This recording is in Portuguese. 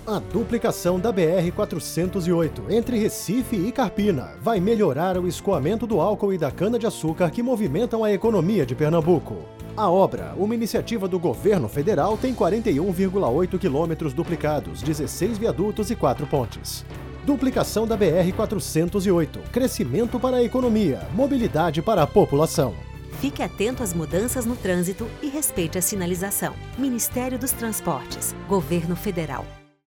A duplicação da BR-408 entre Recife e Carpina vai melhorar o escoamento do álcool e da cana-de-açúcar que movimentam a economia de Pernambuco. A obra, uma iniciativa do governo federal, tem 41,8 quilômetros duplicados, 16 viadutos e 4 pontes. Duplicação da BR-408, crescimento para a economia, mobilidade para a população. Fique atento às mudanças no trânsito e respeite a sinalização. Ministério dos Transportes, Governo Federal.